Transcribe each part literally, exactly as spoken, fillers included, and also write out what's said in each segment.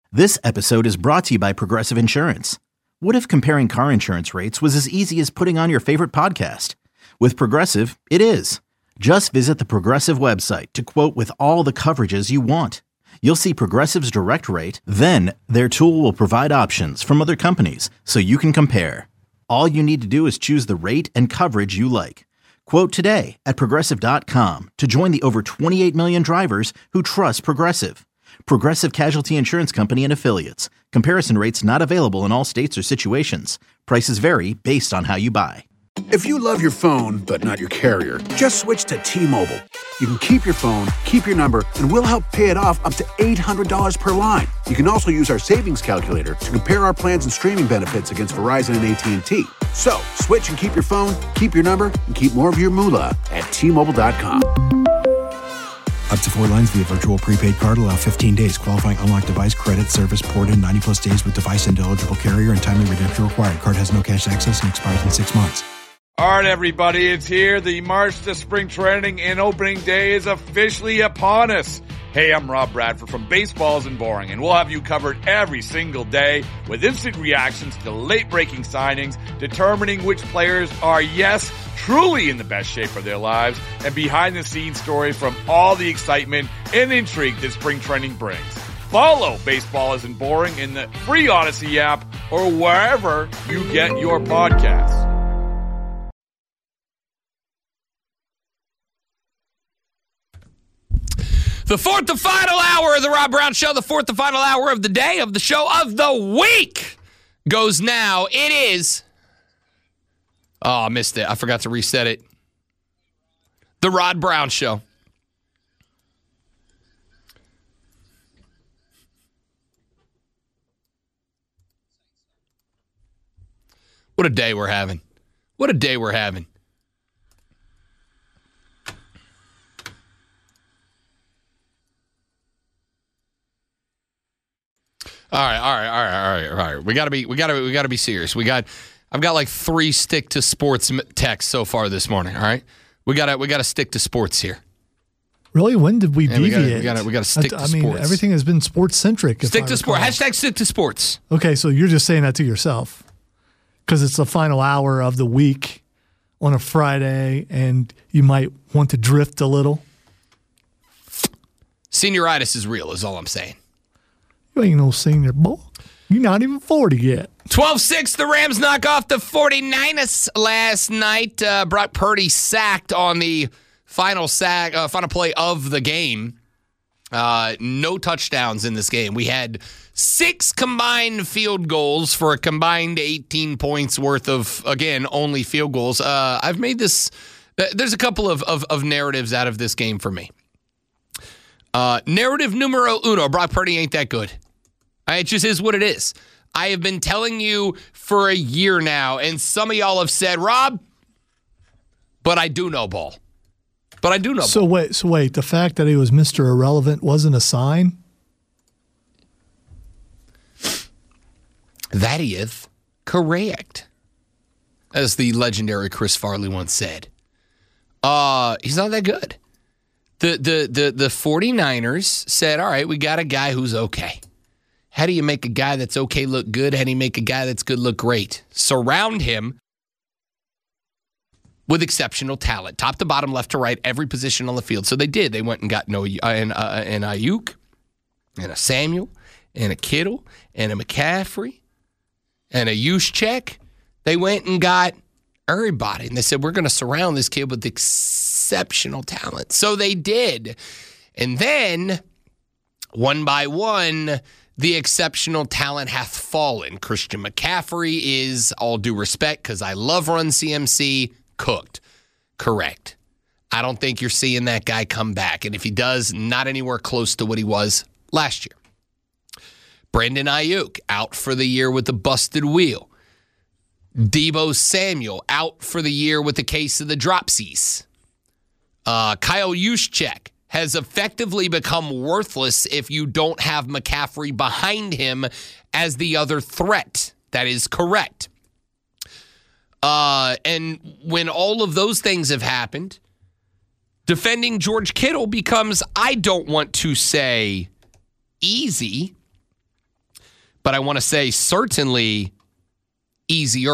This episode is brought to you by Progressive Insurance. What if comparing car insurance rates was as easy as putting on your favorite podcast? With Progressive, it is. Just visit the Progressive website to quote with all the coverages you want. You'll see Progressive's direct rate, then their tool will provide options from other companies so you can compare. All you need to do is choose the rate and coverage you like. Quote today at progressive dot com to join the over twenty-eight million drivers who trust Progressive. Progressive Casualty Insurance Company and Affiliates. Comparison rates not available in all states or situations. Prices vary based on how you buy. If you love your phone, but not your carrier, just switch to T-Mobile. You can keep your phone, keep your number, and we'll help pay it off up to eight hundred dollars per line. You can also use our savings calculator to compare our plans and streaming benefits against Verizon and A T and T. So, switch and keep your phone, keep your number, and keep more of your moolah at T Mobile dot com. Up to four lines via virtual prepaid card. Allow fifteen days. Qualifying unlocked device credit service ported ninety plus days with device and eligible carrier and timely redemption required. Card has no cash access and expires in six months. All right, everybody, it's here. The March to Spring Training and Opening Day is officially upon us. Hey, I'm Rob Bradford from Baseball Isn't Boring, and we'll have you covered every single day with instant reactions to late-breaking signings, determining which players are, yes, truly in the best shape of their lives, and behind-the-scenes stories from all the excitement and intrigue that spring training brings. Follow Baseball Isn't Boring in the free Odyssey app or wherever you get your podcasts. The fourth and final hour of the Rob Brown Show, the fourth and final hour of the day, of the show, of the week, goes now. It is... Oh, I missed it. I forgot to reset it. The Rod Brown Show. What a day we're having. What a day we're having. All right, all right, all right, all right, all right. We gotta be, we gotta, we gotta be serious. We got, I've got like three stick to sports texts so far this morning. All right, we gotta, we gotta stick to sports here. Really? When did we yeah, deviate? We gotta, we gotta, we gotta stick I, to I mean, sports. everything has been sports centric. Stick to sports. Hashtag stick to sports. Okay, so you're just saying that to yourself because it's the final hour of the week on a Friday, and you might want to drift a little. Senioritis is real, is all I'm saying. You ain't no senior, boy. You're not even forty yet. twelve six, the Rams knock off the forty-niners last night. Uh, Brock Purdy sacked on the final sack, uh, final play of the game. Uh, no touchdowns in this game. We had six combined field goals for a combined eighteen points worth of, again, only field goals. Uh, I've made this, uh, there's a couple of, of, of narratives out of this game for me. Uh, narrative numero uno, Brock Purdy ain't that good. It just is what it is. I have been telling you for a year now, and some of y'all have said, Rob, but I do know ball. But I do know so ball. wait, so wait, the fact that he was Mister Irrelevant wasn't a sign? That is correct. As the legendary Chris Farley once said. Uh, he's not that good. The, the, the, the forty-niners said, all right, we got a guy who's okay. How do you make a guy that's okay look good? How do you make a guy that's good look great? Surround him with exceptional talent, top to bottom, left to right, every position on the field. So they did. They went and got no, uh, an, uh, an Ayuk, and a Samuel, and a Kittle, and a McCaffrey, and a Juszczyk. They went and got everybody, and they said, we're going to surround this kid with exceptional talent. So they did. And then, one by one, the exceptional talent hath fallen. Christian McCaffrey is, all due respect, because I love Run C M C, cooked. Correct. I don't think you're seeing that guy come back. And if he does, not anywhere close to what he was last year. Brandon Ayuk, out for the year with the busted wheel. Deebo Samuel, out for the year with the case of the dropsies. Uh, Kyle Juszczyk has effectively become worthless if you don't have McCaffrey behind him as the other threat. That is correct. Uh, and when all of those things have happened, defending George Kittle becomes, I don't want to say easy, but I want to say certainly easier.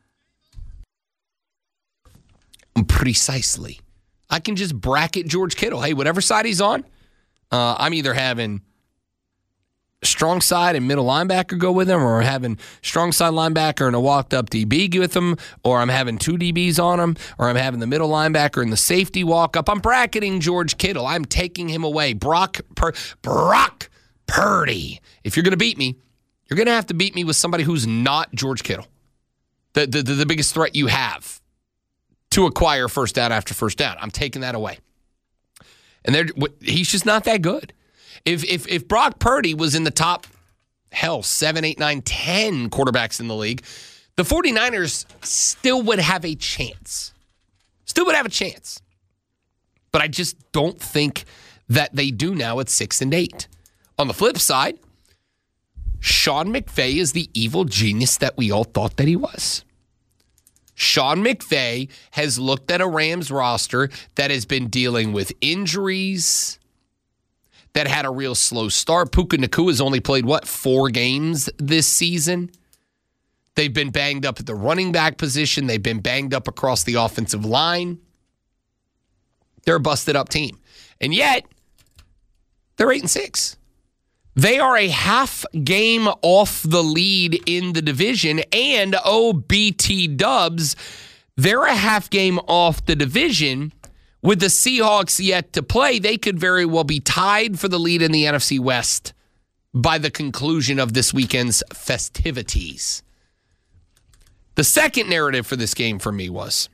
Precisely. I can just bracket George Kittle. Hey, whatever side he's on, uh, I'm either having strong side and middle linebacker go with him, or having strong side linebacker and a walked up D B with him, or I'm having two D Bs on him, or I'm having the middle linebacker and the safety walk up. I'm bracketing George Kittle. I'm taking him away. Brock Pur- Brock Purdy. If you're going to beat me, you're going to have to beat me with somebody who's not George Kittle. The, the, the, the biggest threat you have to acquire first down after first down. I'm taking that away. And they're, he's just not that good. If if if Brock Purdy was in the top, hell, seven, eight, nine, ten quarterbacks in the league, the 49ers still would have a chance. Still would have a chance. But I just don't think that they do now at six and eight. On the flip side, Sean McVay is the evil genius that we all thought that he was. Sean McVay has looked at a Rams roster that has been dealing with injuries, that had a real slow start. Puka Nacua has only played, what, four games this season? They've been banged up at the running back position. They've been banged up across the offensive line. They're a busted up team. And yet, they're eight and six. They are a half game off the lead in the division, and O B T Dubs, they're a half game off the division. With the Seahawks yet to play, they could very well be tied for the lead in the N F C West by the conclusion of this weekend's festivities. The second narrative for this game for me was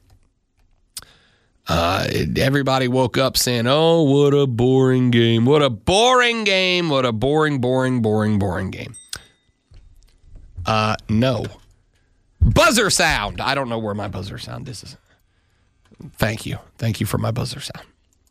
uh, everybody woke up saying, oh, what a boring game. What a boring game. What a boring, boring, boring, boring game. Uh, no. Buzzer sound. I don't know where my buzzer sound is. Thank you. Thank you for my buzzer sound.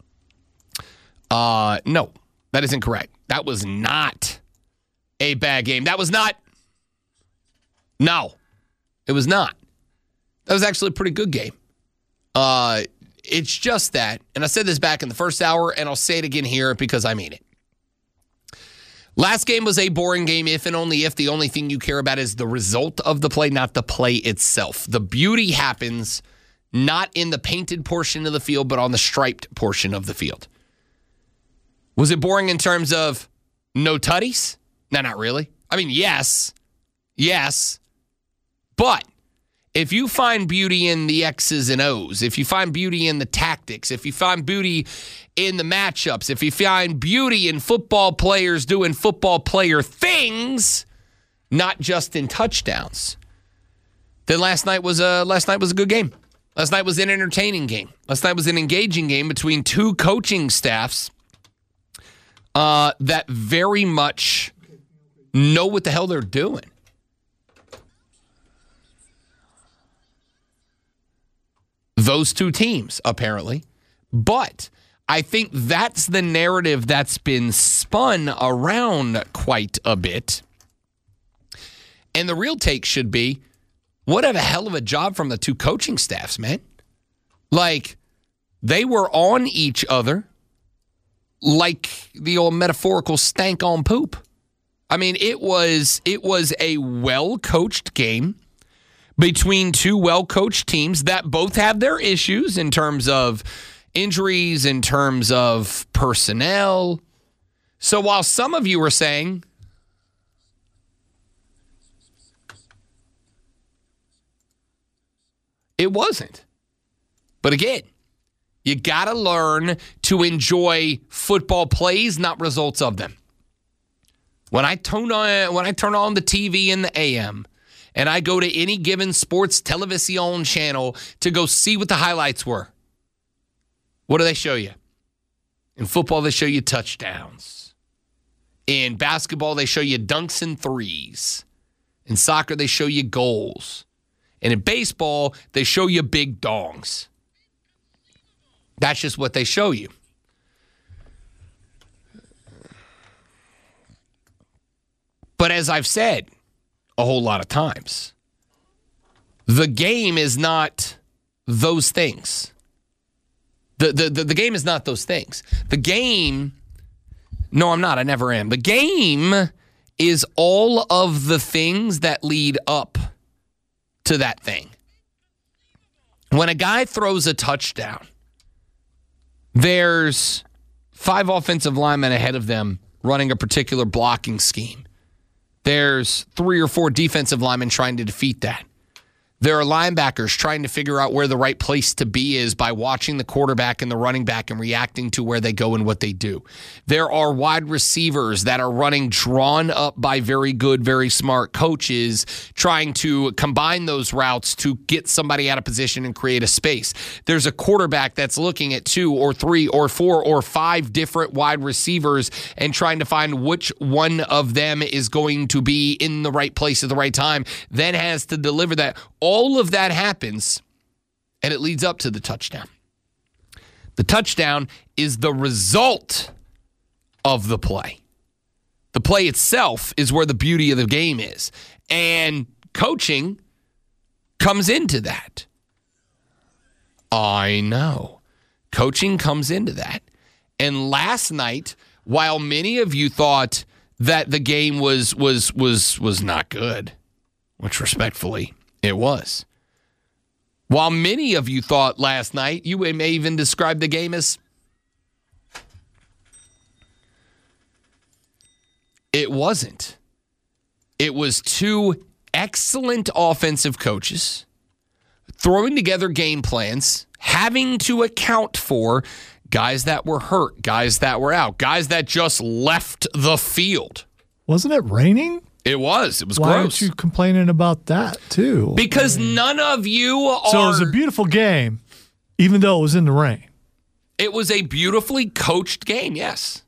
Uh, no, that is incorrect. That was not a bad game. That was not. No, it was not. That was actually a pretty good game. Uh, it's just that, and I said this back in the first hour, and I'll say it again here because I mean it. Last game was a boring game if and only if the only thing you care about is the result of the play, not the play itself. The beauty happens not in the painted portion of the field, but on the striped portion of the field. Was it boring in terms of no tutties? No, not really. I mean, yes. Yes. But if you find beauty in the X's and O's, if you find beauty in the tactics, if you find beauty in the matchups, if you find beauty in football players doing football player things, not just in touchdowns, then last night was a, last night was a good game. Last night was an entertaining game. Last night was an engaging game between two coaching staffs uh, that very much know what the hell they're doing. Those two teams, apparently. But I think that's the narrative that's been spun around quite a bit. And the real take should be, what a hell of a job from the two coaching staffs, man. Like, they were on each other like the old metaphorical stank on poop. I mean, it was it was a well-coached game between two well-coached teams that both have their issues in terms of injuries, in terms of personnel. So while some of you are saying, it wasn't. But again, you got to learn to enjoy football plays, not results of them. When I turn on when I turn on the T V in the A M and I go to any given sports television channel to go see what the highlights were, what do they show you? In football, they show you touchdowns. In basketball, they show you dunks and threes. In soccer, they show you goals. And in baseball, they show you big dongs. That's just what they show you. But as I've said a whole lot of times, the game is not those things. The, the, the, the game is not those things. The game, no, I'm not. I never am. The game is all of the things that lead up to that thing. When a guy throws a touchdown, there's five offensive linemen ahead of them running a particular blocking scheme. There's three or four defensive linemen trying to defeat that. There are linebackers trying to figure out where the right place to be is by watching the quarterback and the running back and reacting to where they go and what they do. There are wide receivers that are running drawn up by very good, very smart coaches trying to combine those routes to get somebody out of position and create a space. There's a quarterback that's looking at two or three or four or five different wide receivers and trying to find which one of them is going to be in the right place at the right time, then has to deliver that. All of that happens, and it leads up to the touchdown. The touchdown is the result of the play. The play itself is where the beauty of the game is. And coaching comes into that. I know. Coaching comes into that. And last night, while many of you thought that the game was was was was not good, which respectfully it was. While many of you thought last night, you may even describe the game as it wasn't. It was two excellent offensive coaches throwing together game plans, having to account for guys that were hurt, guys that were out, guys that just left the field. Wasn't it raining? It was. It was Why gross. Why aren't you complaining about that, too? Because I mean, none of you are... So it was a beautiful game, even though it was in the rain. It was a beautifully coached game, yes.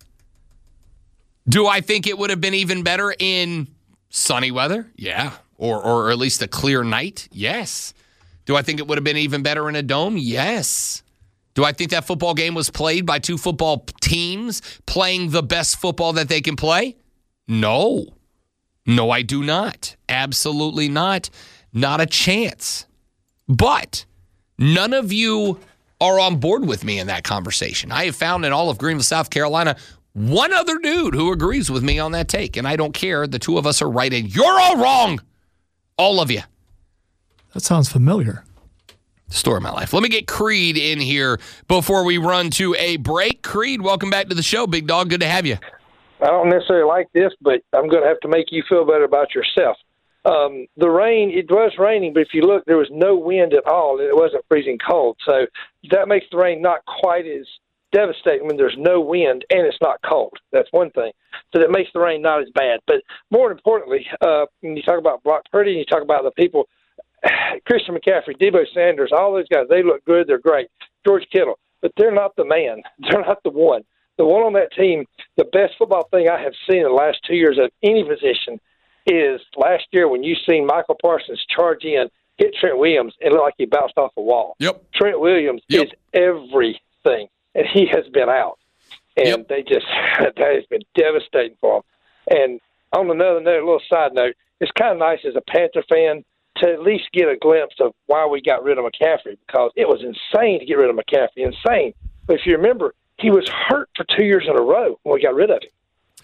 Do I think it would have been even better in sunny weather? Yeah. Or, or at least a clear night? Yes. Do I think it would have been even better in a dome? Yes. Do I think that football game was played by two football teams playing the best football that they can play? No. No, I do not. Absolutely not. Not a chance. But none of you are on board with me in that conversation. I have found in all of Greenville, South Carolina, one other dude who agrees with me on that take. And I don't care. The two of us are right and you're all wrong. All of you. That sounds familiar. Story of my life. Let me get Creed in here before we run to a break. Creed, welcome back to the show, big dog. Good to have you. I don't necessarily like this, but I'm going to have to make you feel better about yourself. Um, the rain, it was raining, but if you look, there was no wind at all, and it wasn't freezing cold. So that makes the rain not quite as devastating when there's no wind and it's not cold. That's one thing. So that makes the rain not as bad. But more importantly, uh, when you talk about Brock Purdy and you talk about the people, Christian McCaffrey, Deebo Sanders, all those guys, they look good. They're great. George Kittle, but they're not the man. They're not the one. The one on that team, the best football thing I have seen in the last two years at any position is last year when you seen Michael Parsons charge in, hit Trent Williams, and look like he bounced off a wall. Yep. Trent Williams yep. is everything, and he has been out. And yep. they just, that has been devastating for them. And on another note, a little side note, it's kind of nice as a Panther fan to at least get a glimpse of why we got rid of McCaffrey, because it was insane to get rid of McCaffrey, insane. But if you remember, he was hurt for two years in a row when we got rid of him.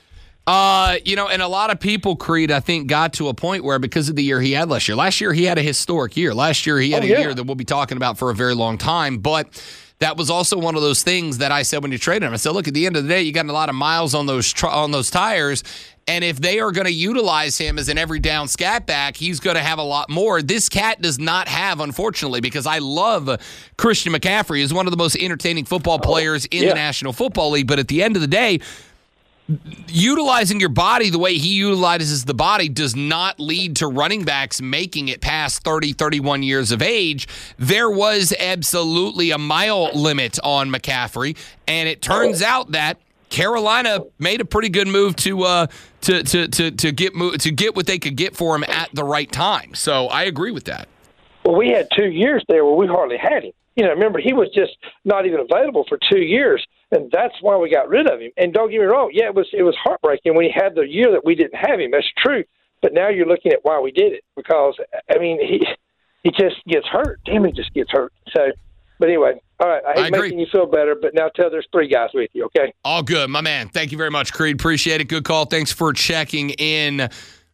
Uh, you know, and a lot of people, Creed, I think, got to a point where because of the year he had last year. Last year, he had a historic year. Last year, he had oh, a yeah. year that we'll be talking about for a very long time. But that was also one of those things that I said when you traded him. I said, look, at the end of the day, you got a lot of miles on those tr- on those tires. And if they are going to utilize him as an every down scat back, he's going to have a lot more. This cat does not have, unfortunately, because I love Christian McCaffrey. He's one of the most entertaining football players in yeah. the National Football League. But at the end of the day, utilizing your body the way he utilizes the body does not lead to running backs making it past thirty, thirty-one years of age. There was absolutely a mile limit on McCaffrey, and it turns out that Carolina made a pretty good move to uh, to to to to get to get what they could get for him at the right time. So I agree with that. Well, we had two years there where we hardly had him. You know, remember, he was just not even available for two years, and that's why we got rid of him. And don't get me wrong, yeah, it was it was heartbreaking when he had the year that we didn't have him. That's true. But now you're looking at why we did it, because, I mean, he he just gets hurt. Damn, he just gets hurt. So But anyway, all right. I hate I agree. making you feel better, but now tell there's three guys with you, okay? All good, my man. Thank you very much, Creed. Appreciate it. Good call. Thanks for checking in.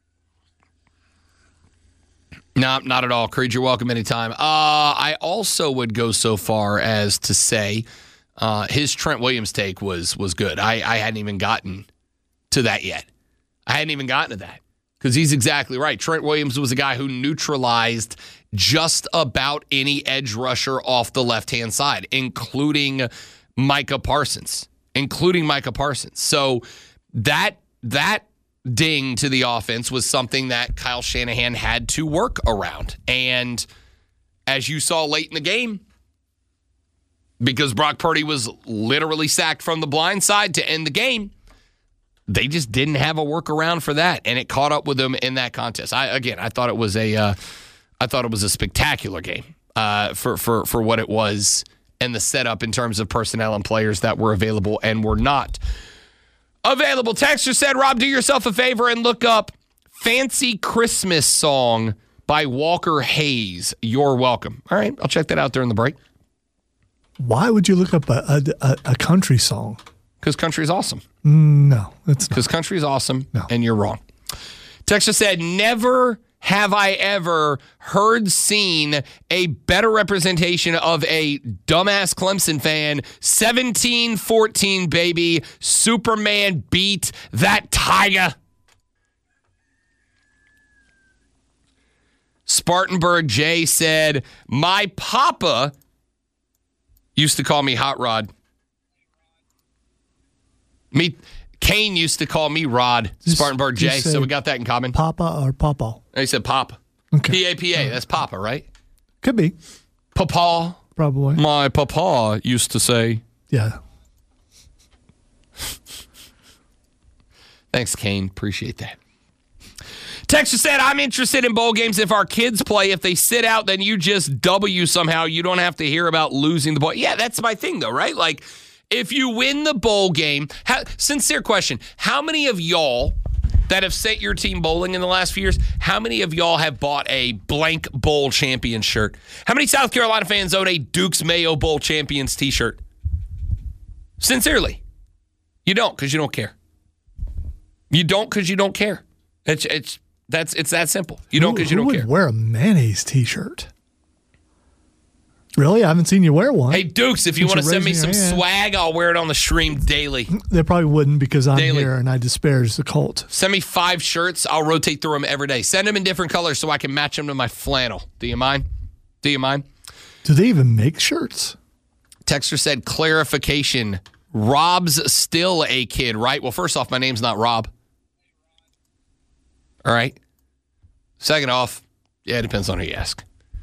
No, not at all. Creed, you're welcome anytime. Uh, I also would go so far as to say uh, his Trent Williams take was was good. I, I hadn't even gotten to that yet. I hadn't even gotten to that because he's exactly right. Trent Williams was a guy who neutralized just about any edge rusher off the left-hand side, including Micah Parsons, including Micah Parsons. So that that ding to the offense was something that Kyle Shanahan had to work around. And as you saw late in the game, because Brock Purdy was literally sacked from the blind side to end the game, they just didn't have a workaround for that, and it caught up with them in that contest. I again, I thought it was a, uh, I thought it was a spectacular game uh, for for for what it was and the setup in terms of personnel and players that were available and were not available. Texter said, Rob, do yourself a favor and look up Fancy Christmas Song by Walker Hayes. You're welcome. All right, I'll check that out during the break. Why would you look up a, a, a country song? Because country is awesome. No, it's not. Because country is awesome, No. and you're wrong. Texter said, never have I ever heard, seen a better representation of a dumbass Clemson fan. seventeen fourteen, baby. Superman beat that Tiger. Spartanburg J said, my papa used to call me Hot Rod. Me, Kane used to call me Rod. Just- Spartanburg J, just say so we got that in common. Papa or Papa? He said Papa. Okay. P A P A, that's Papa, right? Could be. Papa. Probably. My papa used to say. Yeah. Thanks, Kane. Appreciate that. Texas said, I'm interested in bowl games if our kids play. If they sit out, then you just W somehow. You don't have to hear about losing the ball. Yeah, that's my thing, though, right? Like, if you win the bowl game, how, sincere question, how many of y'all that have sent your team bowling in the last few years, how many of y'all have bought a blank bowl champion shirt? How many South Carolina fans own a Duke's Mayo Bowl champions t-shirt? Sincerely. You don't, because you don't care. You don't, because you don't care. It's it's that's it's that simple. You don't, because you don't Who care. would wear a mayonnaise t-shirt? Really? I haven't seen you wear one. Hey, Dukes, if you Since want to you're send me raising some your hand. swag, I'll wear it on the stream daily. They probably wouldn't because I'm Daily. here and I disparage the cult. Send me five shirts. I'll rotate through them every day. Send them in different colors so I can match them to my flannel. Do you mind? Do you mind? Do they even make shirts? Texter said, clarification. Rob's still a kid, right? Well, first off, my name's not Rob. All right. Second off, yeah, it depends on who you ask.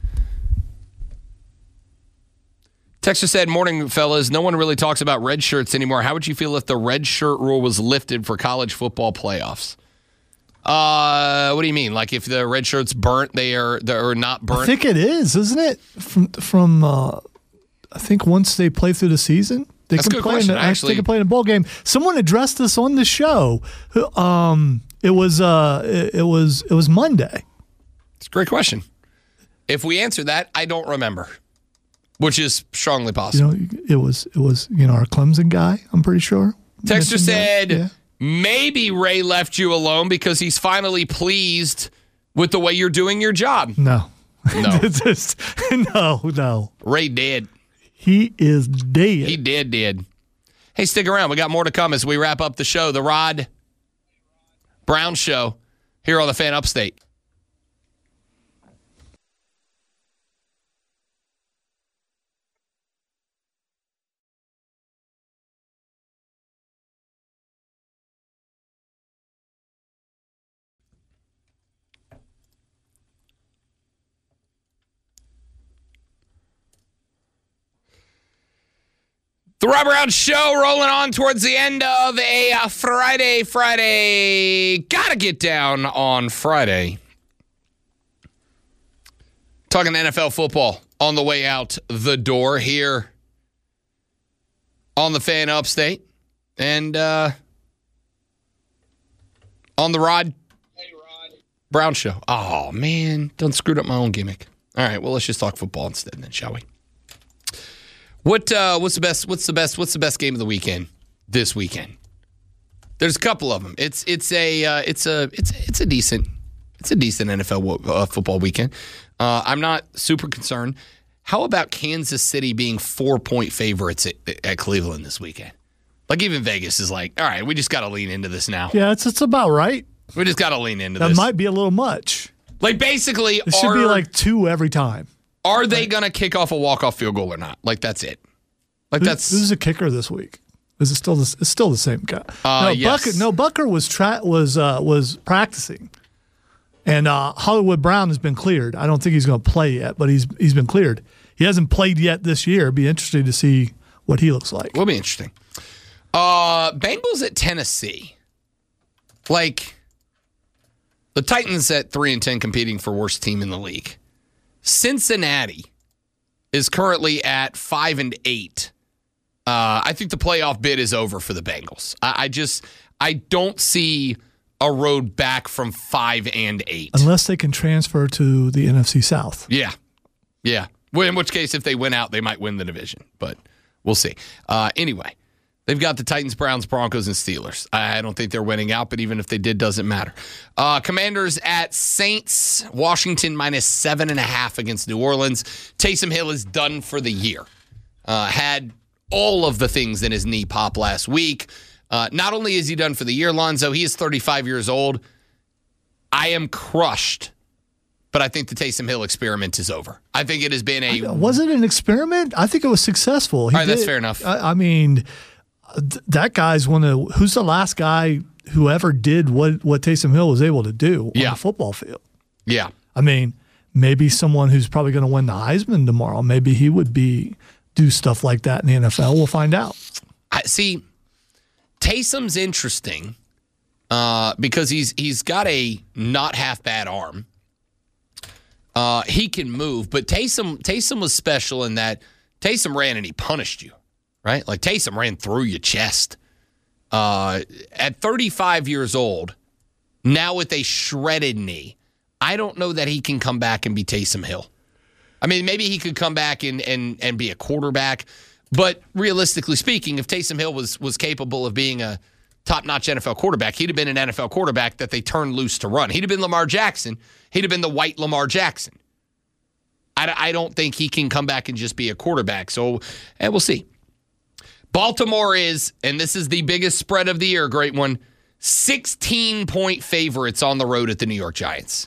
Texter said, morning, fellas. No one really talks about red shirts anymore. How would you feel if the red shirt rule was lifted for college football playoffs? Uh, what do you mean? Like if the red shirt's burnt, they are they are not burnt? I think it is, isn't it? From from uh, I think once they play through the season, they That's a can good play. question, in the, actually. They can play in a bowl game. Someone addressed this on the show. Um, it was uh, it, it was it was Monday. It's a great question. If we answer that, I don't remember, which is strongly You possible. know, it was it was you know our Clemson guy. I'm pretty sure. Texter mentioned that. said, Yeah. maybe Ray left you alone because he's finally pleased with the way you're doing your job. No, No. It's just, no, no. Ray did. He is dead. He did, did. Hey, stick around. We got more to come as we wrap up the show. The Rod Brown Show here on the Fan Upstate. The Rob Brown Show rolling on towards the end of a uh, Friday, Friday. Gotta get down on Friday. Talking N F L football on the way out the door here on the Fan Upstate. And uh, on the Rod, Brown Show. Oh, man. Done screwed up my own gimmick. All right, well, let's just talk football instead then, shall we? What uh, what's the best? What's the best? What's the best game of the weekend this weekend? There's a couple of them. It's it's a uh, it's a it's it's a decent it's a decent N F L uh, football weekend. Uh, I'm not super concerned. How about Kansas City being four point favorites at, at Cleveland this weekend? Like even Vegas is like, all right, we just got to lean into this now. Yeah, it's it's about right. We just got to lean into that this. That might be a little much. Like basically, it should are, be like two every time. Are they going to kick off a walk-off field goal or not? Like that's it. Like Who, that's who's a kicker this week? Is it still the, it's still the same guy? Uh, no, yes. Bucker, no, Bucker was tra- was uh, was practicing, and uh, Hollywood Brown has been cleared. I don't think he's going to play yet, but he's he's been cleared. He hasn't played yet this year. It'd be interesting to see what he looks like. Will be interesting. Uh, Bengals at Tennessee. Like the Titans at three and ten, competing for worst team in the league. Cincinnati is currently at five and eight. Uh, I think the playoff bid is over for the Bengals. I, I just I don't see a road back from five and eight unless they can transfer to the N F C South. Yeah, yeah. Well, in which case, if they win out, they might win the division, but we'll see. Uh, anyway, they've got the Titans, Browns, Broncos, and Steelers. I don't think they're winning out, but even if they did, doesn't matter. Uh, Commanders at Saints. Washington minus seven and a half against New Orleans. Taysom Hill is done for the year. Uh, had all of the things in his knee pop last week. Uh, not only is he done for the year, Lonzo, he is thirty-five years old. I am crushed, but I think the Taysom Hill experiment is over. I think it has been a... Was it an experiment? I think it was successful. He all right, did, that's fair enough. I, I mean, th- that guy's one of... Who's the last guy who ever did what, what Taysom Hill was able to do yeah. on the football field? Yeah. I mean, maybe someone who's probably going to win the Heisman tomorrow, maybe he would be... do stuff like that in the N F L. We'll find out. I see. Taysom's interesting uh, because he's he's got a not half bad arm. Uh, he can move, but Taysom Taysom was special in that Taysom ran and he punished you, right? Like Taysom ran through your chest. Uh, at thirty-five years old, now with a shredded knee, I don't know that he can come back and be Taysom Hill. I mean, maybe he could come back and, and, and be a quarterback. But realistically speaking, if Taysom Hill was was capable of being a top-notch N F L quarterback, he'd have been an N F L quarterback that they turned loose to run. He'd have been Lamar Jackson. He'd have been the white Lamar Jackson. I, I don't think he can come back and just be a quarterback. So, and we'll see. Baltimore is, and this is the biggest spread of the year, great one, sixteen-point favorites on the road at the New York Giants.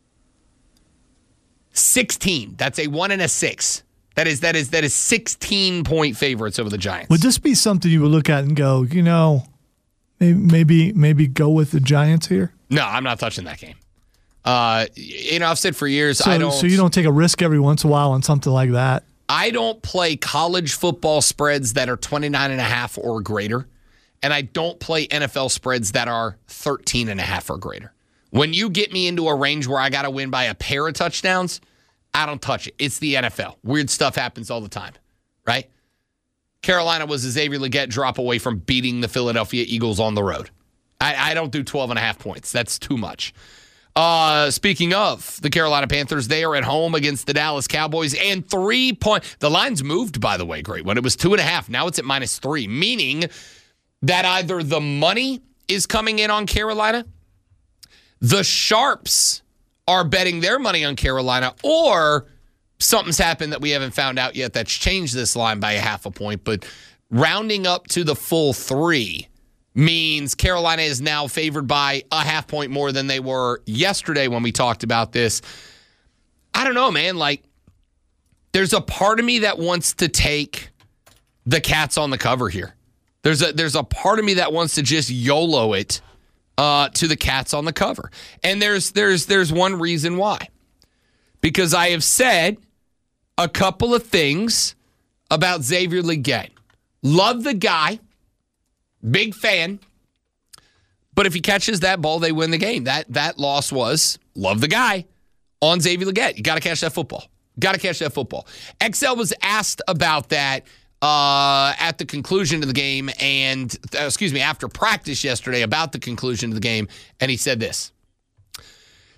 sixteen. That's a one and a six. That is that is that is sixteen-point favorites over the Giants. Would this be something you would look at and go, you know, maybe maybe, maybe go with the Giants here? No, I'm not touching that game. Uh, you know, I've said for years, so, I don't. So you don't take a risk every once in a while on something like that? I don't play college football spreads that are twenty-nine and a half or greater, and I don't play N F L spreads that are thirteen and a half or greater. When you get me into a range where I got to win by a pair of touchdowns, I don't touch it. It's the N F L. Weird stuff happens all the time, right? Carolina was a Xavier Legette drop away from beating the Philadelphia Eagles on the road. I, I don't do twelve and a half points. That's too much. Uh, speaking of the Carolina Panthers, they are at home against the Dallas Cowboys, and three point. The line's moved, by the way, great one. It was two and a half. Now it's at minus three, meaning that either the money is coming in on Carolina, the sharps are betting their money on Carolina, or something's happened that we haven't found out yet that's changed this line by a half a point. But rounding up to the full three means Carolina is now favored by a half point more than they were yesterday when we talked about this. I don't know, man. Like, there's a part of me that wants to take the Cats on the cover here. There's a there's a part of me that wants to just YOLO it uh, to the Cats on the cover. And there's there's there's one reason why. Because I have said a couple of things about Xavier Legette. Love the guy. Big fan. But if he catches that ball, they win the game. That that loss was, love the guy, on Xavier Legette. You got to catch that football. Got to catch that football. X L was asked about that uh, at the conclusion of the game and, uh, excuse me, after practice yesterday about the conclusion of the game, and he said this.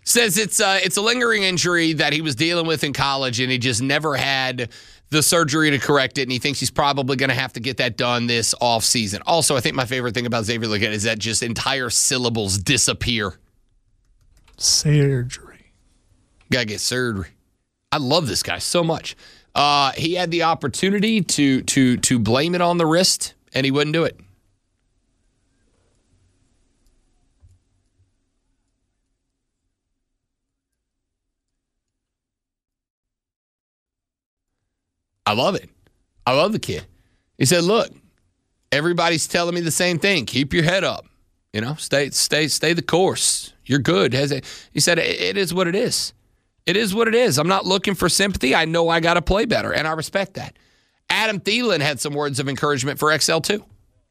Says it's uh, it's a lingering injury that he was dealing with in college, and he just never had the surgery to correct it, and he thinks he's probably going to have to get that done this offseason. Also, I think my favorite thing about Xavier Legette is that just entire syllables disappear. Surgery. Gotta get surgery. I love this guy so much. Uh, he had the opportunity to to to blame it on the wrist, and he wouldn't do it. I love it. I love the kid. He said, look, everybody's telling me the same thing. Keep your head up. You know, stay stay, stay the course. You're good. He said, it is what it is. It is what it is. I'm not looking for sympathy. I know I got to play better, and I respect that. Adam Thielen had some words of encouragement for X L too.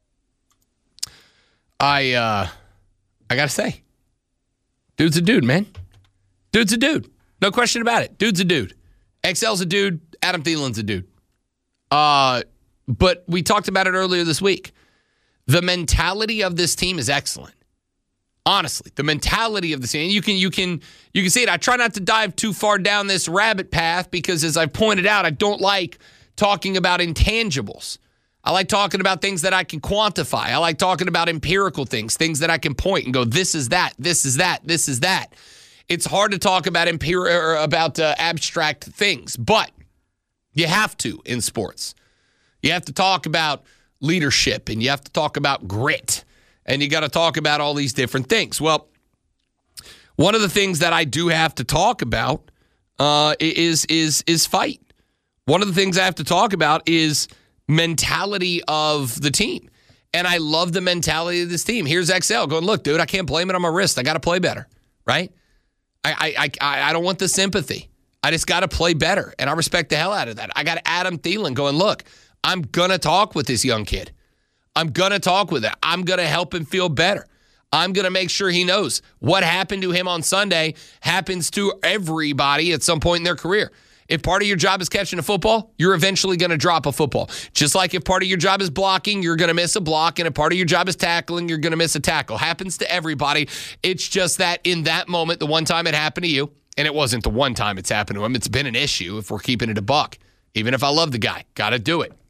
I, uh, I got to say, dude's a dude, man. Dude's a dude. No question about it. Dude's a dude. X L's a dude. Adam Thielen's a dude. Uh, but we talked about it earlier this week. The mentality of this team is excellent. Honestly, the mentality of the team. You can you can you can see it. I try not to dive too far down this rabbit path because, as I've pointed out, I don't like talking about intangibles. I like talking about things that I can quantify. I like talking about empirical things, things that I can point and go, this is that, this is that, this is that. It's hard to talk about empir- or about uh, abstract things, but you have to in sports. You have to talk about leadership, and you have to talk about grit, and you got to talk about all these different things. Well, one of the things that I do have to talk about uh, is is is fight. One of the things I have to talk about is mentality of the team, and I love the mentality of this team. Here's X L going, look, dude, I can't blame it on my wrist. I got to play better, right? I I I, I don't want the sympathy. I just got to play better, and I respect the hell out of that. I got Adam Thielen going, look, I'm going to talk with this young kid. I'm going to talk with him. I'm going to help him feel better. I'm going to make sure he knows what happened to him on Sunday happens to everybody at some point in their career. If part of your job is catching a football, you're eventually going to drop a football. Just like if part of your job is blocking, you're going to miss a block, and if part of your job is tackling, you're going to miss a tackle. Happens to everybody. It's just that in that moment, the one time it happened to you, and it wasn't the one time it's happened to him, it's been an issue if we're keeping it a buck. Even if I love the guy, got to do it.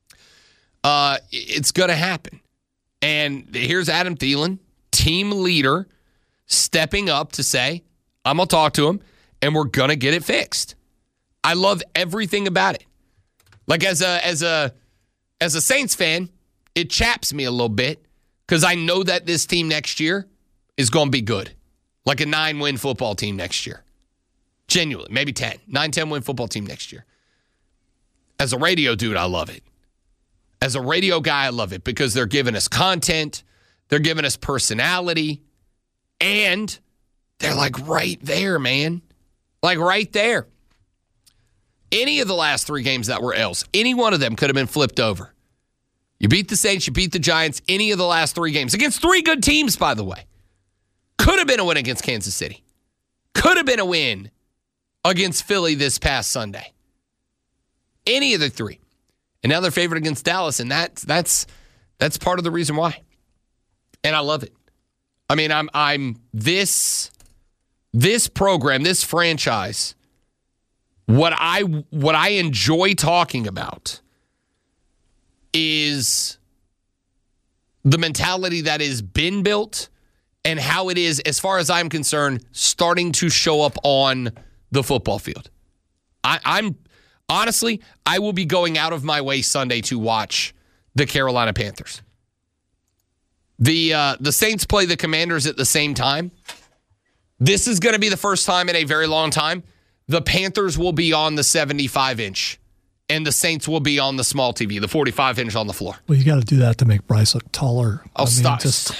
Uh, it's going to happen. And here's Adam Thielen, team leader, stepping up to say, I'm going to talk to him, and we're going to get it fixed. I love everything about it. Like as a as a as a Saints fan, it chaps me a little bit because I know that this team next year is going to be good. Like a nine-win football team next year. Genuinely, maybe ten. Nine, ten-win football team next year. As a radio dude, I love it. As a radio guy, I love it because they're giving us content, they're giving us personality, and they're like right there, man. Like right there. Any of the last three games that were L's, any one of them could have been flipped over. You beat the Saints, you beat the Giants, any of the last three games. Against three good teams, by the way. Could have been a win against Kansas City. Could have been a win against Philly this past Sunday. Any of the three. And now they're favored against Dallas, and that's that's that's part of the reason why. And I love it. I mean, I'm I'm this this program, this franchise, what I what I enjoy talking about is the mentality that has been built and how it is, as far as I'm concerned, starting to show up on the football field. I, I'm honestly, I will be going out of my way Sunday to watch the Carolina Panthers. The uh, the Saints play the Commanders at the same time. This is going to be the first time in a very long time the Panthers will be on the seventy-five inch and the Saints will be on the small T V, the forty-five inch on the floor. Well, you got to do that to make Bryce look taller. I'll I mean, stop. Just...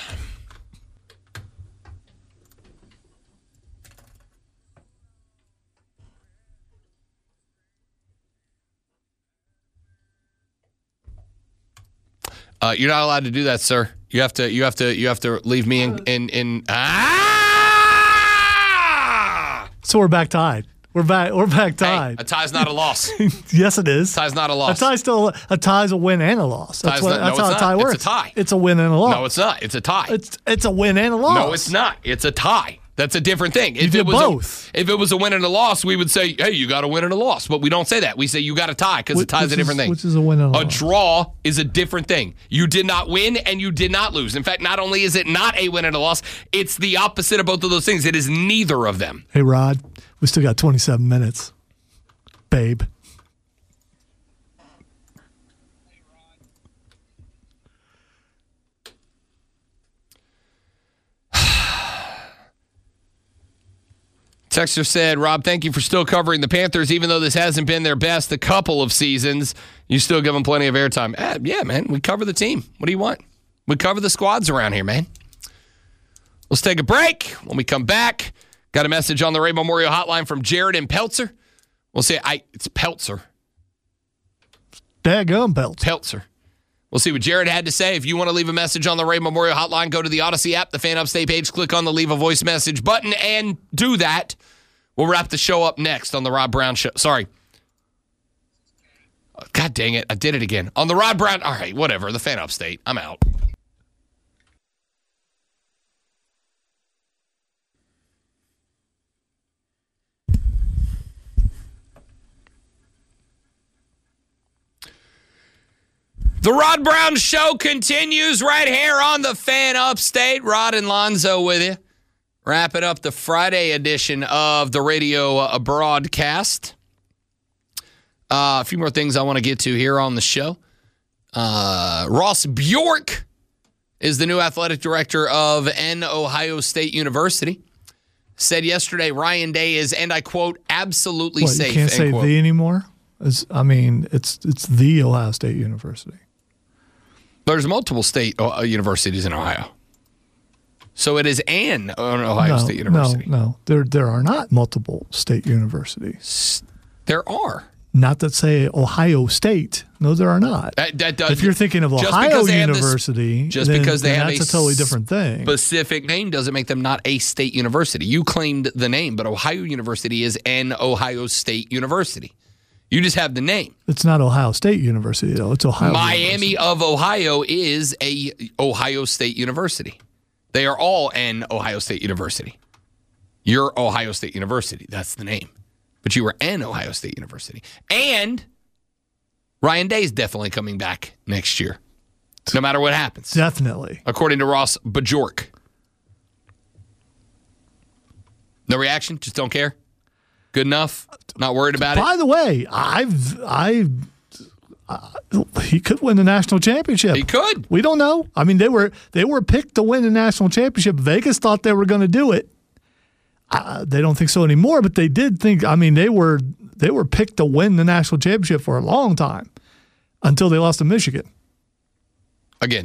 Uh, you're not allowed to do that, sir. You have to. You have to. You have to leave me in. In. in ah! So we're back tied. We're back. We're back tied. Hey, a tie's not a loss. Yes, it is. A tie's not a loss. A tie's still a tie's a win and a loss. That's, Tie's what, not, that's no, how it's a tie not. works. It's a tie. It's a win and a loss. No, it's not. It's a tie. It's it's a win and a loss. No, it's not. It's a tie. That's a different thing. If you it did was both. A, if it was a win and a loss, we would say, hey, you got a win and a loss. But we don't say that. We say you got a tie because a tie is a different is, thing. Which is a win and a A loss. draw is a different thing. You did not win and you did not lose. In fact, not only is it not a win and a loss, it's the opposite of both of those things. It is neither of them. Hey, Rod, we still got twenty-seven minutes. Babe. Texter said, Rob, thank you for still covering the Panthers, even though this hasn't been their best a couple of seasons. You still give them plenty of airtime. Eh, yeah, man, we cover the team. What do you want? We cover the squads around here, man. Let's take a break. When we come back, got a message on the Ray Memorial Hotline from Jared and Peltzer. We'll say, I it's Peltzer. Daggum Peltzer. Peltzer. We'll see what Jared had to say. If you want to leave a message on the Ray Memorial Hotline, go to the Odyssey app, the Fan Upstate page, click on the Leave a Voice Message button, and do that. We'll wrap the show up next on the Rod Brown Show. Sorry. God dang it. I did it again. On the Rod Brown. All right, whatever. The Fan Upstate. I'm out. The Rod Brown Show continues right here on the Fan Upstate. Rod and Lonzo with you. Wrapping up the Friday edition of the radio uh, broadcast. Uh, a few more things I want to get to here on the show. Uh, Ross Bjork is the new athletic director of N Ohio State University. Said yesterday Ryan Day is, and I quote, absolutely What, safe. You can't say quote. the anymore? It's, I mean, it's it's the Ohio State University. There's multiple state uh, universities in Ohio. So it is an Ohio no, State University. No, no. There, there are not multiple state universities. There are. Not that say Ohio State. No, there are not. That, that does, if you're thinking of just Ohio because they have University, this, just then, because they then have that's a, a totally different thing. Specific name doesn't make them not a state university. You claimed the name, but Ohio University is an Ohio State University. You just have the name. It's not Ohio State University, though. It's Ohio Miami University. of Ohio is a Ohio State University. They are all an Ohio State University. You're Ohio State University. That's the name. But you were an Ohio State University. And Ryan Day is definitely coming back next year, no matter what happens. Definitely. According to Ross Bjork. No reaction? Just don't care? Good enough? Not worried about By it? the way, I've I uh, he could win the national championship. He could. We don't know. I mean, they were they were picked to win the national championship. Vegas thought they were going to do it. Uh, they don't think so anymore, but they did think. I mean, they were they were picked to win the national championship for a long time until they lost to Michigan. Again.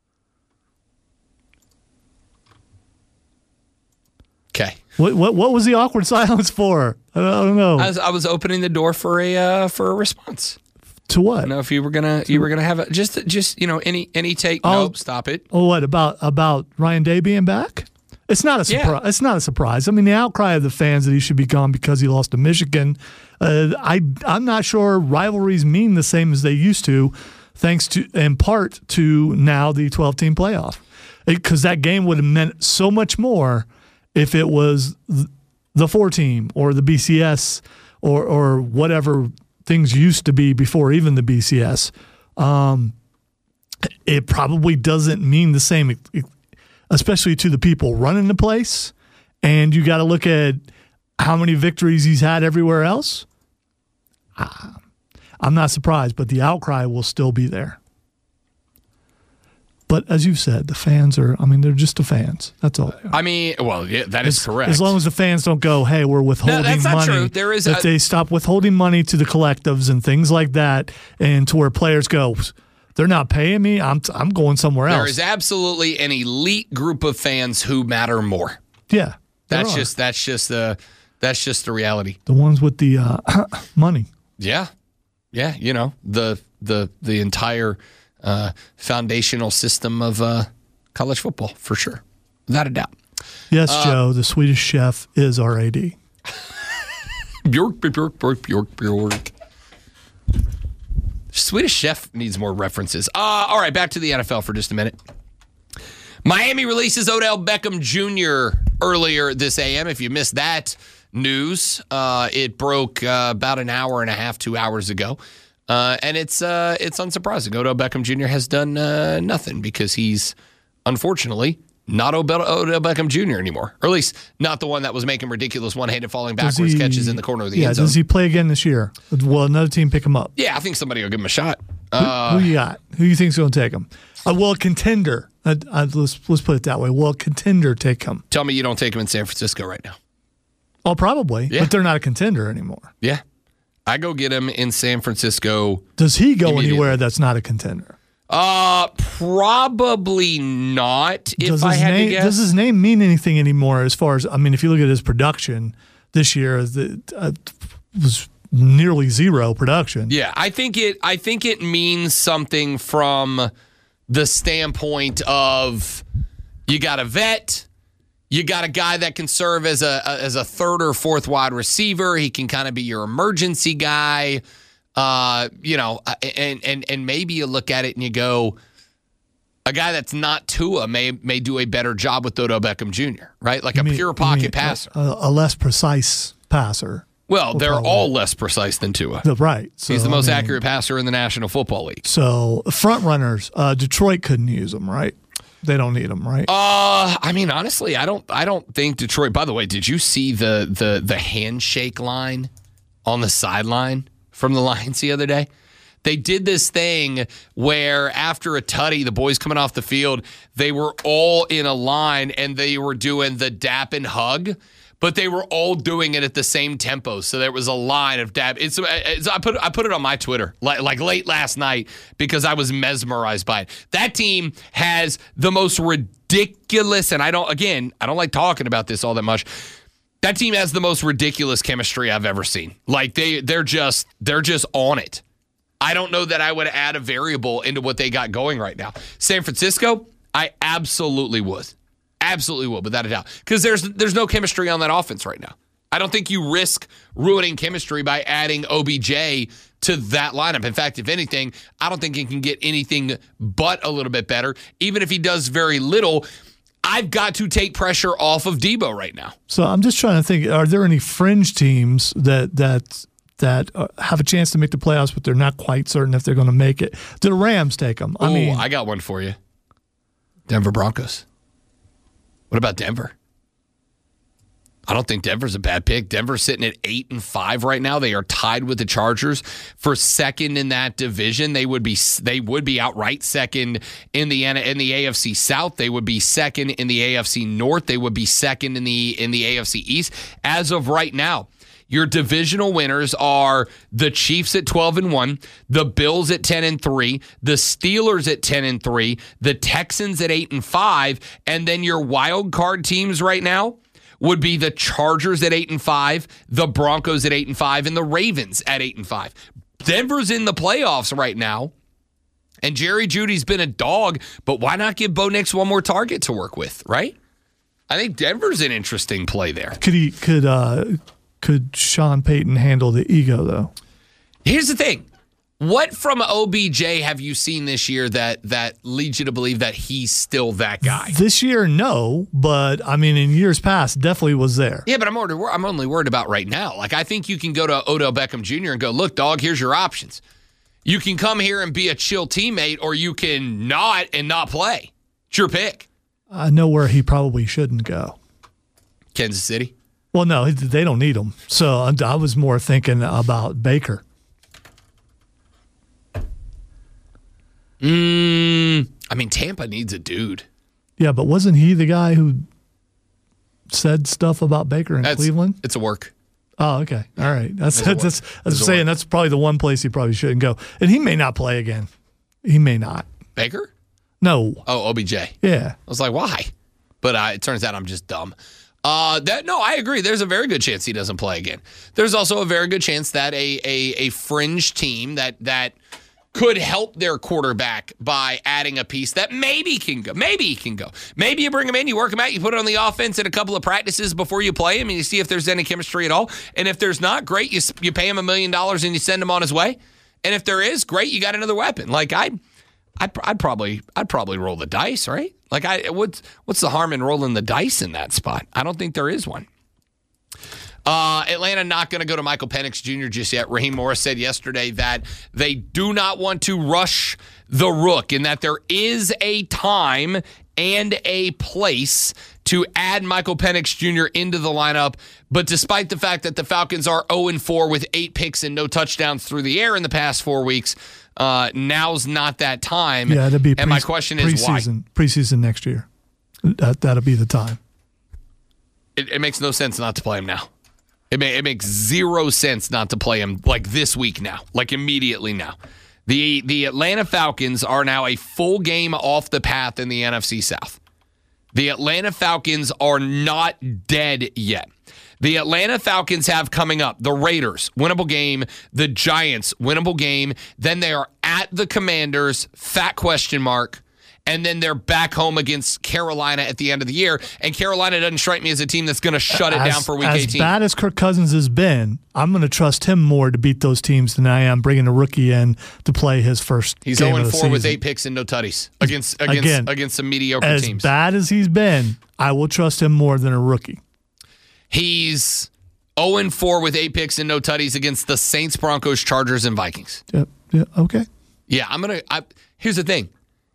Okay. What what what was the awkward silence for? I don't, I don't know. I was, I was opening the door for a uh, for a response. To what? I don't know if you were gonna you were gonna have a just just you know any any take. Oh. Nope, stop it. Oh, what about about Ryan Day being back? It's not a surprise. Yeah. It's not a surprise. I mean, the outcry of the fans that he should be gone because he lost to Michigan. Uh, I I'm not sure rivalries mean the same as they used to, thanks to in part to now the twelve team playoff, because that game would have meant so much more if it was the four team or the B C S or or whatever things used to be before even the B C S. Um, it probably doesn't mean the same, especially to the people running the place. And you got to look at how many victories he's had everywhere else. I'm not surprised, but the outcry will still be there. But as you said, the fans are, I mean, they're just the fans. That's all. I mean, well, yeah, that is As- correct. As long as the fans don't go, hey, we're withholding that's not money. true. There is if a- they stop withholding money to the collectives and things like that, and to where players go, they're not paying me, I'm I'm going somewhere there else. is absolutely an elite group of fans who matter more. yeah, there That's are. just that's just the that's just the reality. the ones with the uh, money. Yeah, yeah. You know the the the entire uh, foundational system of uh, college football for sure, without a doubt. Yes, Uh, Joe, the Swedish chef is our A D. Bjork, Bjork, Bjork, Bjork, Bjork. Swedish Chef needs more references. Uh, all right, back to the N F L for just a minute. Miami releases Odell Beckham Junior earlier this A M. If you missed that news, uh, it broke uh, about an hour and a half, two hours ago. Uh, and it's uh, it's unsurprising. Odell Beckham Junior has done uh, nothing because he's, unfortunately, not Odell, Odell Beckham Junior anymore. Or at least not the one that was making ridiculous one-handed falling backwards he, catches in the corner of the yeah, end zone. Does he play again this year? Will another team pick him up? Yeah, I think somebody will give him a shot. Who, Uh, who you got? Who you think's going to take him? Uh, will a contender? Uh, uh, let's let's put it that way. Will a contender take him? Tell me you don't take him in San Francisco right now. Oh, probably. Yeah. But they're not a contender anymore. Yeah. I go get him in San Francisco. Does he go anywhere that's not a contender? Uh, probably not, if does I his had name, to guess. Does his name mean anything anymore as far as, I mean, if you look at his production this year, it uh, was nearly zero production. Yeah, I think it I think it means something from the standpoint of you got a vet, you got a guy that can serve as a as a third or fourth wide receiver. He can kind of be your emergency guy. Uh, you know, and and and maybe you look at it and you go, a guy that's not Tua may may do a better job with Odell Beckham Junior, right? Like You a mean- pure you pocket mean passer. A, a less precise passer. Well, they're probably. all less precise than Tua. The- Right. So, He's the I most mean, accurate passer in the National Football League. So front runners, uh, Detroit couldn't use them, right? They don't need them, right? Uh, I mean, honestly, I don't. I don't think Detroit. By the way, did you see the the the handshake line on the sideline from the Lions the other day? They did this thing where after a tutty, the boys coming off the field, they were all in a line and they were doing the dap and hug, but they were all doing it at the same tempo. So there was a line of dap. It's, it's I put I put it on my Twitter like, like late last night because I was mesmerized by it. That team has the most ridiculous, and I don't again I don't like talking about this all that much. That team has the most ridiculous chemistry I've ever seen. Like they they're just they're just on it. I don't know that I would add a variable into what they got going right now. San Francisco, I absolutely would. Absolutely would, without a doubt. Because there's there's no chemistry on that offense right now. I don't think you risk ruining chemistry by adding O B J to that lineup. In fact, if anything, I don't think it can get anything but a little bit better. Even if he does very little, I've got to take pressure off of Debo right now. So I'm just trying to think, are there any fringe teams that that that uh, have a chance to make the playoffs, but they're not quite certain if they're going to make it? Do the Rams take them? I Ooh, mean, I got one for you. Denver Broncos. What about Denver? I don't think Denver's a bad pick. Denver's sitting at eight and five right now. They are tied with the Chargers for second in that division. They would be they would be outright second in the in the A F C South. They would be second in the A F C North. They would be second in the in the A F C East as of right now. Your divisional winners are the Chiefs at twelve and one, the Bills at ten and three, the Steelers at ten and three, the Texans at eight and five, and then your wild card teams right now would be the Chargers at eight and five, the Broncos at eight and five, and the Ravens at eight and five. Denver's in the playoffs right now, and Jerry Jeudy's been a dog, but why not give Bo Nix one more target to work with, right? I think Denver's an interesting play there. could he could uh, could Sean Payton handle the ego though? Here's the thing. What from O B J have you seen this year that that leads you to believe that he's still that guy? This year, no, but I mean, in years past, definitely was there. Yeah, but I'm only, I'm only worried about right now. Like, I think you can go to Odell Beckham Junior and go, look, dog, here's your options. You can come here and be a chill teammate, or you can not and not play. It's your pick. I know where he probably shouldn't go. Kansas City? Well, no, they don't need him. So I was more thinking about Baker. Mm, I mean, Tampa needs a dude. Yeah, but wasn't he the guy who said stuff about Baker in That's, Cleveland? It's a work. Oh, okay. All right. That's that's, that's, that's It's a saying work. that's probably the one place he probably shouldn't go. And he may not play again. He may not. Baker? No. Oh, O B J. Yeah. I was like, why? But uh, it turns out I'm just dumb. Uh, that no, I agree. There's a very good chance he doesn't play again. There's also a very good chance that a a, a fringe team that that could help their quarterback by adding a piece that maybe can go. Maybe he can go. Maybe you bring him in, you work him out, you put it on the offense in a couple of practices before you play him, and you see if there's any chemistry at all. And if there's not, great, you you pay him a million dollars and you send him on his way. And if there is, great, you got another weapon. Like I. I'd, I'd probably I'd probably roll the dice, right? Like, I what's what's the harm in rolling the dice in that spot? I don't think there is one. Uh, Atlanta not going to go to Michael Penix Junior just yet. Raheem Morris said yesterday that they do not want to rush the rook and that there is a time and a place to add Michael Penix Junior into the lineup. But despite the fact that the Falcons are oh and four with eight picks and no touchdowns through the air in the past four weeks, uh, now's not that time. Yeah, it'll be and pre- my question is preseason, why? Preseason next year. That, that'll be the time. It, it makes no sense not to play him now. It, may, it makes zero sense not to play him like this week now, like immediately now. The the Atlanta Falcons are now a full game off the path in the N F C South. The Atlanta Falcons are not dead yet. The Atlanta Falcons have coming up the Raiders, winnable game, the Giants, winnable game. Then they are at the Commanders, fat question mark. And then they're back home against Carolina at the end of the year. And Carolina doesn't strike me as a team that's going to shut it as, down for week as eighteen. As bad as Kirk Cousins has been, I'm going to trust him more to beat those teams than I am bringing a rookie in to play his first He's game oh of and the four with season. eight picks and no tutties against against Again, against some mediocre as teams. As bad as he's been, I will trust him more than a rookie. He's oh and four with eight picks and no tutties against the Saints, Broncos, Chargers, and Vikings. Yep. Yeah, okay. Yeah, I'm going to – here's the thing.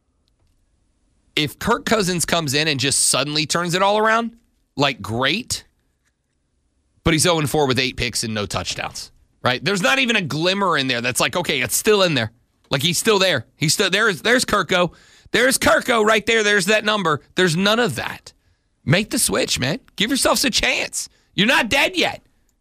If Kirk Cousins comes in and just suddenly turns it all around, like, great. But he's oh and four with eight picks and no touchdowns, right? There's not even a glimmer in there that's like, okay, it's still in there. Like, he's still there. He's still there's there's Kirko. There's Kirko right there. There's that number. There's none of that. Make the switch, man. Give yourselves a chance. You're not dead yet.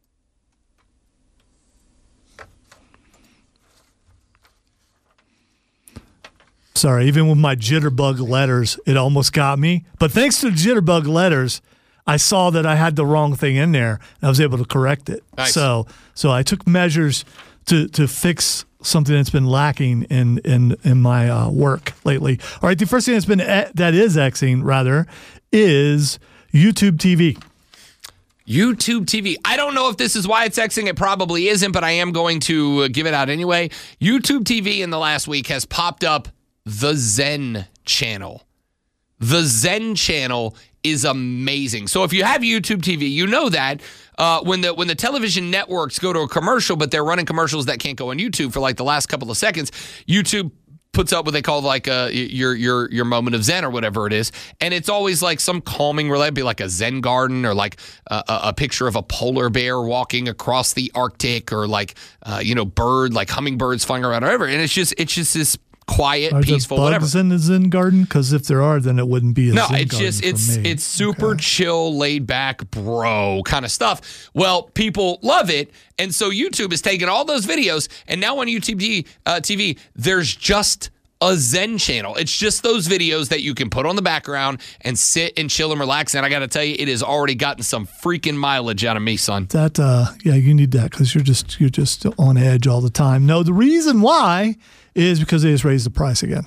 Sorry, even with my jitterbug letters, it almost got me. But thanks to the jitterbug letters, I saw that I had the wrong thing in there, and I was able to correct it. Nice. So, so I took measures to to fix something that's been lacking in in in my uh, work lately. All right, the first thing that's been e- that is Xing rather is YouTube T V. YouTube T V. I don't know if this is why it's Xing. It probably isn't, but I am going to give it out anyway. YouTube T V in the last week has popped up the Zen channel. The Zen channel is amazing. So if you have YouTube T V, you know that uh, when the when the television networks go to a commercial, but they're running commercials that can't go on YouTube for like the last couple of seconds, YouTube puts up what they call like a your your your moment of Zen or whatever it is, and it's always like some calming related, be like a Zen garden or like a, a picture of a polar bear walking across the Arctic or like uh, you know bird like hummingbirds flying around or whatever, and it's just it's just this quiet, are peaceful, there whatever. bugs in the Zen garden? Because if there are, then it wouldn't be a No, Zen it's garden just for it's me. it's super Okay. chill, laid back, bro kind of stuff. Well, people love it, and so YouTube has taken all those videos, and now on YouTube uh, T V, there's just a Zen channel. It's just those videos that you can put on the background and sit and chill and relax. And I got to tell you, it has already gotten some freaking mileage out of me, son. That uh, yeah, you need that because you're just you're just on edge all the time. No, the reason why is because they just raised the price again,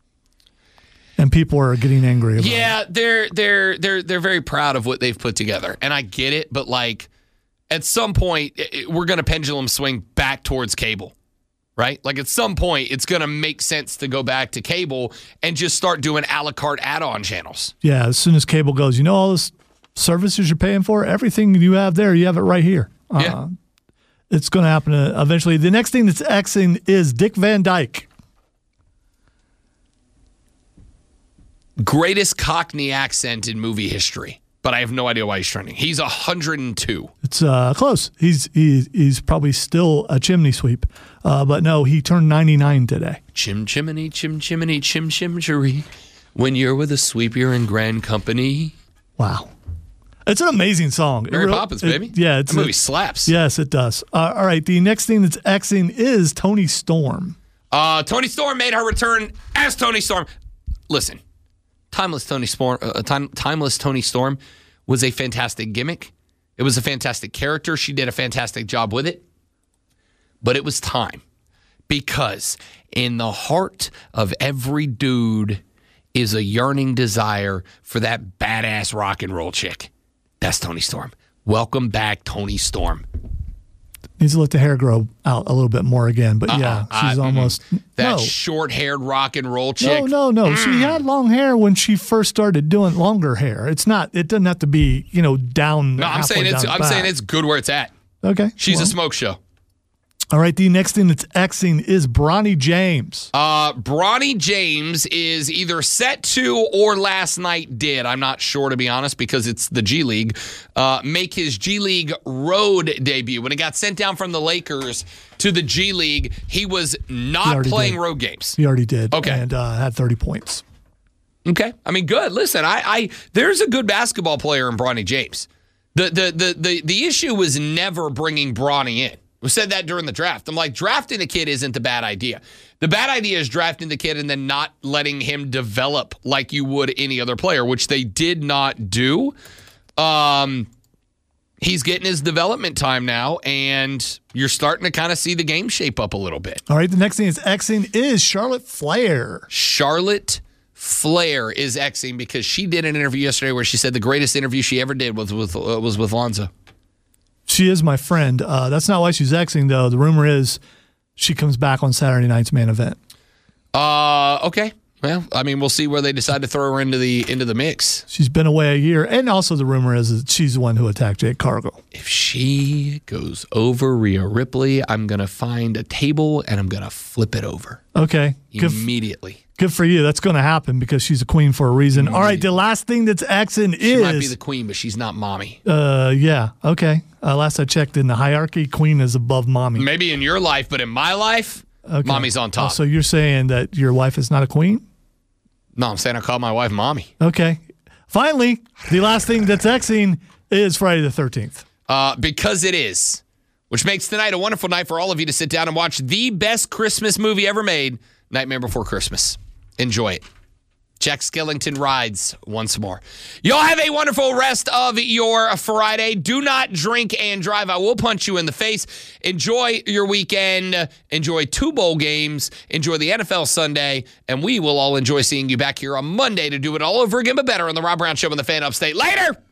and people are getting angry about Yeah, it. they're they're they're they're very proud of what they've put together, and I get it. But like, at some point, it, we're going to pendulum swing back towards cable. Right? Like at some point, it's going to make sense to go back to cable and just start doing a la carte add-on channels. Yeah, as soon as cable goes, you know all this services you're paying for, everything you have there, you have it right here. Uh, Yeah. It's going to happen uh, eventually. The next thing that's Xing is Dick Van Dyke. Greatest Cockney accent in movie history, but I have no idea why he's trending. He's one hundred two. It's uh, close. He's he, he's probably still a chimney sweep, uh, but no, he turned ninety-nine today. Chim chimney, chim chimney, chim chimchery. When you're with a sweep, you're in grand company. Wow, it's an amazing song. It Mary really- Poppins, it- baby. yeah, it's that movie a- slaps. Yes, it does. Uh, all right, the next thing that's Xing is Tony Storm. Uh, Tony Storm made her return as Tony Storm. Listen, timeless Tony Storm. Uh, time, timeless Tony Storm was a fantastic gimmick. It was a fantastic character. She did a fantastic job with it. But it was time, because in the heart of every dude is a yearning desire for that badass rock and roll chick. That's Tony Storm. Welcome back, Tony Storm. Needs to let the hair grow out a little bit more again. But, yeah, Uh-uh. she's I- almost – That no. short-haired rock and roll chick. No, no, no. She had long hair when she first started doing longer hair. It's not – it doesn't have to be, you know, down No, I'm halfway saying it's down the I'm back. saying it's good where it's at. Okay. She's well. a smoke show. All right, the next thing that's Xing is Bronny James. Uh, Bronny James is either set to or last night did, I'm not sure to be honest because it's the G League, uh, make his G League road debut. When he got sent down from the Lakers to the G League, he was not He playing did. road games. He already did. Okay. And uh, had thirty points. Okay. I mean, good. Listen, I, I there's a good basketball player in Bronny James. The, the, the, the, the issue was never bringing Bronny in. We said that during the draft. I'm like, drafting the kid isn't the bad idea. The bad idea is drafting the kid and then not letting him develop like you would any other player, which they did not do. Um, he's getting his development time now, and you're starting to kind of see the game shape up a little bit. All right, the next thing is Xing is Charlotte Flair. Charlotte Flair is Xing because she did an interview yesterday where she said the greatest interview she ever did was with uh, was with Lonzo. She is my friend. Uh, that's not why she's Xing, though. The rumor is she comes back on Saturday night's main event. Uh, okay. Well, I mean, we'll see where they decide to throw her into the into the mix. She's been away a year. And also the rumor is that she's the one who attacked Jake Cargill. If she goes over Rhea Ripley, I'm going to find a table and I'm going to flip it over Okay. Good, immediately. good for you. That's going to happen because she's a queen for a reason. All right, the last thing that's Xing She is... might be the queen, but she's not mommy. uh, yeah, okay. Uh, last I checked, in the hierarchy, queen is above mommy. Maybe in your life, but in my life, Okay. mommy's on top. Oh, so you're saying that your wife is not a queen? No, I'm saying I call my wife mommy. Okay. Finally, the last thing that's Xing is Friday the thirteenth. Uh, because it is, which makes tonight a wonderful night for all of you to sit down and watch the best Christmas movie ever made, Nightmare Before Christmas. Enjoy it. Jack Skellington rides once more. Y'all have a wonderful rest of your Friday. Do not drink and drive. I will punch you in the face. Enjoy your weekend. Enjoy two bowl games. Enjoy the N F L Sunday. And we will all enjoy seeing you back here on Monday to do it all over again, but better on the Rob Brown Show on the Fan Upstate. Later!